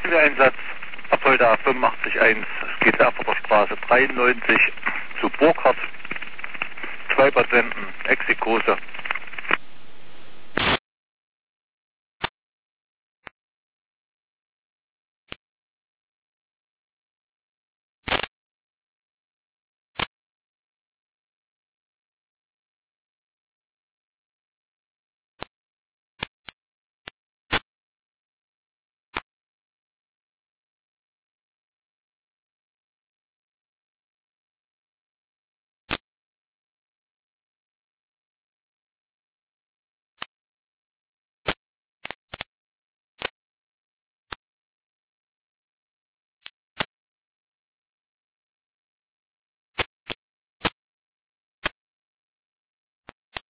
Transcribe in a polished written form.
Einsatz Apolda 85.1, es geht Erfurter Straße 93 zu Burkhardt. 2 Patienten, Exikose.